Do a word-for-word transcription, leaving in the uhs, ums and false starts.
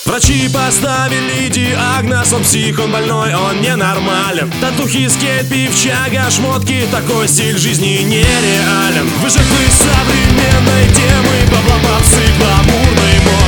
Врачи поставили диагноз, он псих, он больной, он ненормален. Татухи, скейт, пивчага, шмотки, такой стиль жизни нереален. Вы жертвы современной темы, бабла, попсы, гламурной моды.